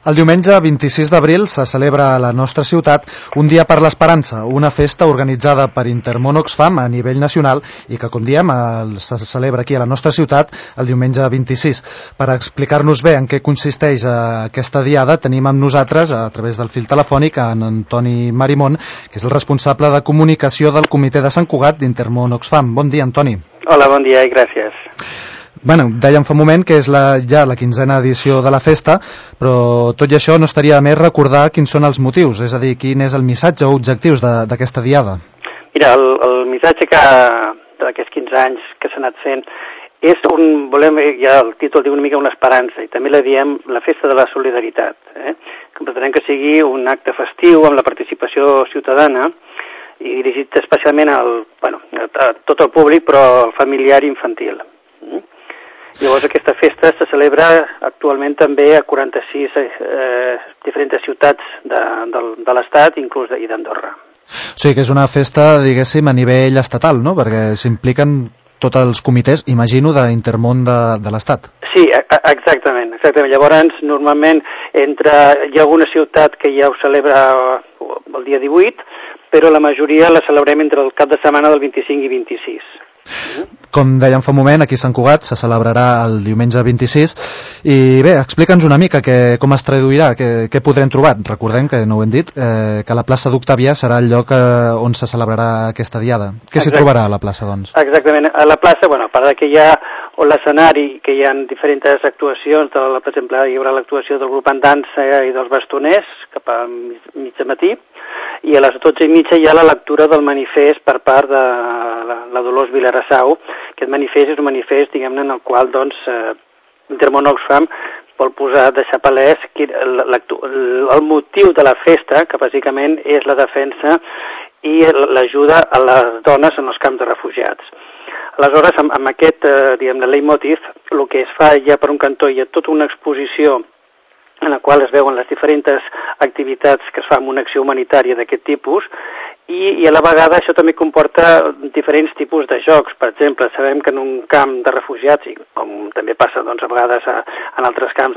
El diumenge 26 d'abril se celebra a la nostra ciutat un dia per l'esperança, una festa organitzada per Intermón Oxfam a nivell nacional i que, com diem, se celebra aquí a la nostra ciutat el diumenge 26. Per explicar-nos bé en què consisteix aquesta diada, tenim amb nosaltres, a través del fil telefònic, en Antoni Marimón, que és el responsable de comunicació del Comitè de Sant Cugat d'Intermón Oxfam. Bon dia, Antoni. Hola, bon dia i gràcies. Bueno, dèiem fa un moment que és ja la 15a edició de la festa, però tot i això no estaria de més recordar quins són els motius, és a dir, quin és el missatge o objectius d'aquesta diada. Mira, el missatge d'aquests 15 anys que s'ha anat fent és ja el títol diu una mica una esperança, i també la diem la festa de la solidaritat, que pretenem que sigui un acte festiu amb la participació ciutadana i dirigit especialment a tot el públic, però al familiar i infantil. Llavors aquesta festa se celebra actualment també a 46 diferents ciutats de l'Estat, inclús i d'Andorra. O sigui que és una festa, diguéssim, a nivell estatal, no? Perquè s'impliquen tots els comitès, imagino, d'Intermón de l'Estat. Sí, exactament. Llavors, normalment, hi ha alguna ciutat que ja ho celebra el dia 18, però la majoria la celebrem entre el cap de setmana del 25 i 26. Com dèiem fa un moment, aquí a Sant Cugat se celebrarà el diumenge 26 i bé, explica'ns una mica com es traduirà, què podrem trobar. Recordem, que no ho hem dit, que la plaça d'Octavià serà el lloc on se celebrarà aquesta diada. Què s'hi trobarà a la plaça, doncs? Exactament, a la plaça, a part que hi ha l'escenari, que hi ha diferents actuacions, per exemple, hi haurà l'actuació del grup en dansa i dels bastoners cap a mitjanmatí, i a les 12:30 hi ha la lectura del manifest per part de la Dolors Vilarassau. Aquest manifest és un manifest, diguem-ne, en el qual, Intermón Oxfam vol deixar palès el motiu de la festa, que bàsicament és la defensa i l'ajuda a les dones en els camps de refugiats. Aleshores, amb aquest, leitmotiv, el que es fa ja per un cantó hi ha tota una exposició en la qual es veuen les diferents activitats que es fa amb una acció humanitària d'aquest tipus, i a la vegada això també comporta diferents tipus de jocs. Per exemple, sabem que en un camp de refugiats, i com també passa a vegades en altres camps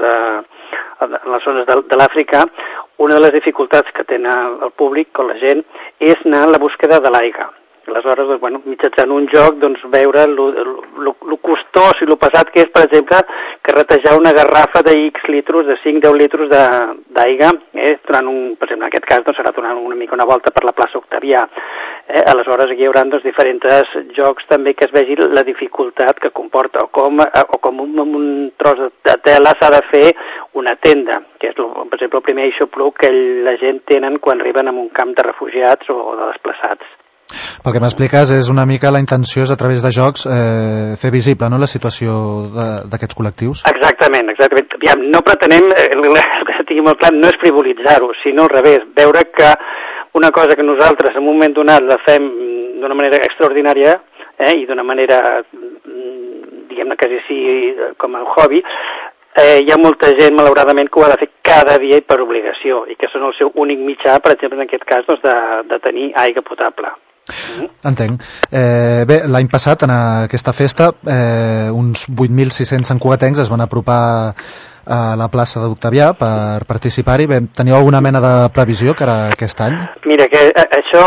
en les zones de l'Àfrica, una de les dificultats que tenen el públic o la gent és anar a la búsqueda de l'aigua. Aleshores, mitjançant un joc, veure lo costós i lo pesat que és, per exemple, carretejar una garrafa de X litres, de 5-10 litres d'aigua, per exemple, en aquest cas serà donant una mica una volta per la plaça Octavià. Aleshores, aquí hi haurà diferents jocs també que es vegi la dificultat que comporta, o com amb un tros de tela s'ha de fer una tenda, que és, per exemple, el primer aixopluc que la gent tenen quan arriben a un camp de refugiats o de desplaçats. Pel que m'expliques, és una mica la intenció és a través de jocs fer visible, no?, la situació d'aquests col·lectius. Exactament. Aviam, no pretenem, que tingui molt clar, no és frivolitzar-ho, sinó al revés, veure que una cosa que nosaltres en un moment donat la fem d'una manera extraordinària i d'una manera, diguem-ne, quasi sí com a hobby, hi ha molta gent, malauradament, que ho ha de fer cada dia i per obligació, i que són el seu únic mitjà, per exemple, en aquest cas, de tenir aigua potable. Entenc. Bé, l'any passat, en aquesta festa, uns 8.600 santcugatencs es van apropar a la plaça d'Octavià per participar-hi. Teniu alguna mena de previsió que era aquest any? Mira, que això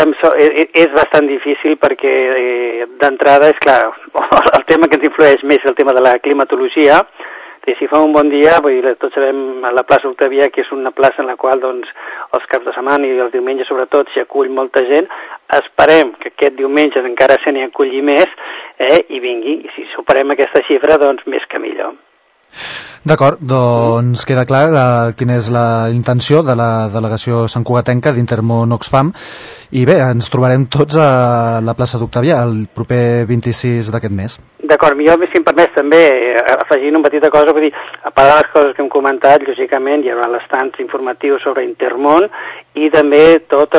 és bastant difícil perquè d'entrada, és clar, el tema que ens influeix més és el tema de la climatologia. Si fa un bon dia, tots sabem, a la plaça Octavià, que és una plaça en la qual els caps de setmana i els diumenges sobretot s'hi acull molta gent. Esperem que aquest diumenge encara se n'hi aculli més i vingui. I si superem aquesta xifra, més que millor. D'acord, doncs queda clar quina és la intenció de la delegació santcugatenca d'Intermón Oxfam, i bé, ens trobarem tots a la plaça d'Octavià el proper 26 d'aquest mes. D'acord, jo, si em permets també afegint una petita cosa, vull dir, a part de les coses que hem comentat, lògicament hi haurà l'estands informatius sobre Intermón i també tot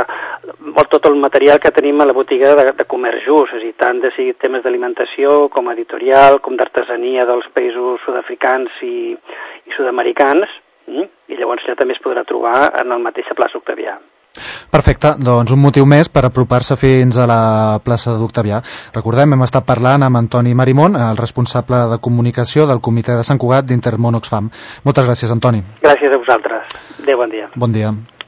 el material que tenim a la botiga de comerç just, és a dir, tant de sigui temes d'alimentació com editorial, com d'artesania dels països sud-africans i sud-americans, i llavors ja també es podrà trobar en la mateixa plaça Octavià. Perfecte, doncs un motiu més per apropar-se fins a la plaça d'Octavià. Recordem, hem estat parlant amb Antoni Marimón, el responsable de comunicació del Comitè de Sant Cugat d'Intermón Oxfam. Moltes gràcies, Antoni. Gràcies a vosaltres. Adéu, bon dia. Bon dia.